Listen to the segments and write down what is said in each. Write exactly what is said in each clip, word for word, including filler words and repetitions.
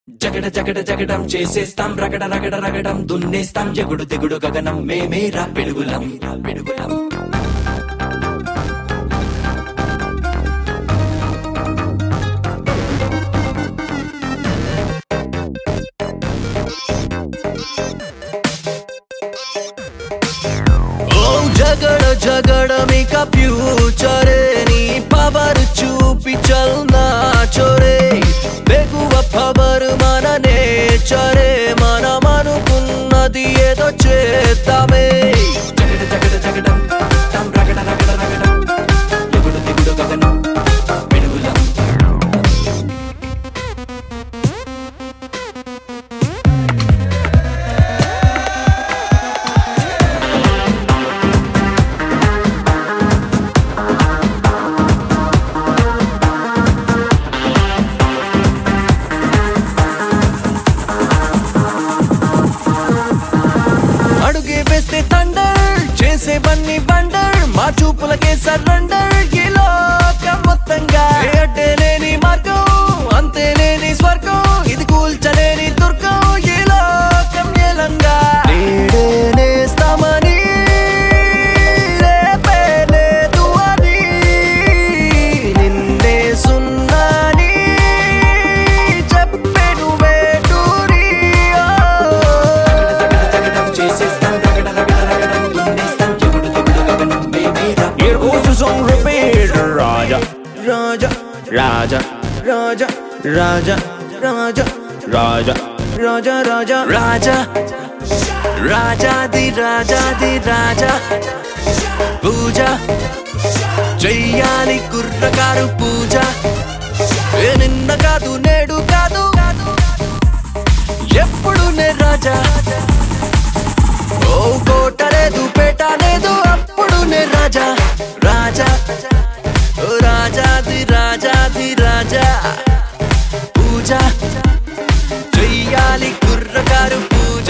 జగడ జగడ జగడం చేసేస్తాం రగడ రగడ రగడం దున్నేస్తాం ఎగుడు దిగుడు గగనం మేమేరా పెడుగులం పెడుగులం జగడ జగడ మీక ఫ్యూచరే నీ పవర్ చూపి చల్నా చోరే బెగువ పవర్ మన నేచరే మనం అనుకున్నది ఏదో చేద్దామే జగడ జగడ జగడం తాం రగడ రగడ రగడం ఎగుడు దిగుడు గగనం పెడుగులం అడుగే వేస్తే థండర్ చేసేవన్నీ వండర్ మా చూపులకే సరెండర్ ఈ లోకం మొత్తంగా ఏ అడ్డే లేని మార్గం అంతే లేని స్వర్గం ఇది కూల్చలేని దుర్గం ఈ లోకం ఏలంగా నేడే నేస్తామని రేపే లేదు అని నిన్నే సున్నాని చెప్పెను వేటూరి జగడం చేసేస్తాం రగడ రగడ రగడం దున్నేస్తాం ఎగుడు దిగుడు గగనం మేమేరా Here goes the song repeat Raja Raja Raja Raja Raja Raja Raja Raja Raja Raja Raja di Raja di Raja Puja చెయ్యాలి కుర్రకారు పూజ ఏ నిన్న కాదు నేడు కాదు ఎప్పుడు నే రాజా ఓ కోట లేదు పేట లేదు అప్పుడు నే రాజా రాజా ఓ రాజాది రాజాది రాజా పూజ చెయ్యాలి కుర్రకారు పూజ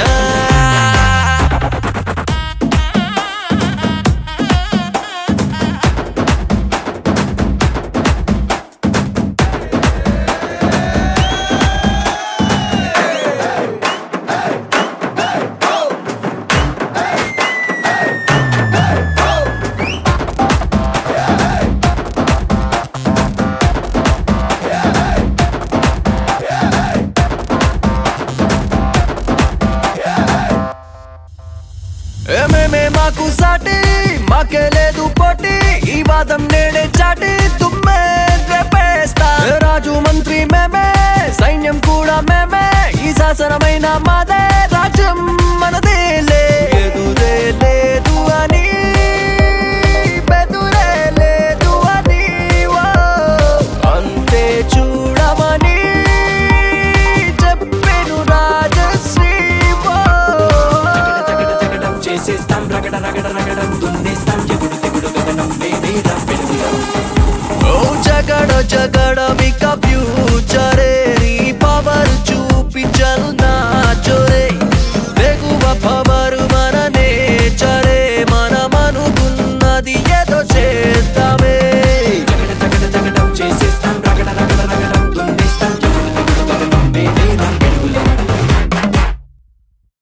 ఏమేమే మాకు సాటి మాకే లేదు పోటీ ఈ వాదం నేడే చాటి తుమ్మే రేపేస్తా రాజు మంత్రి మేమే సైన్యం కూడా మేమే ఈ శాసనమైన మాదే రాజ్యం మనదే లేదురే లేదు అని బెదురే లేదు అని ఓ అంతే చూడమని చెప్పెను రాజశ్రీ ఓ జగడం చేసేస్తాం రగడ రగడ రగడం దున్నేస్తాం ఎగుడు దిగుడు గగనం మేమేరా పెడుగులం ఓ జగడ జగడ మీక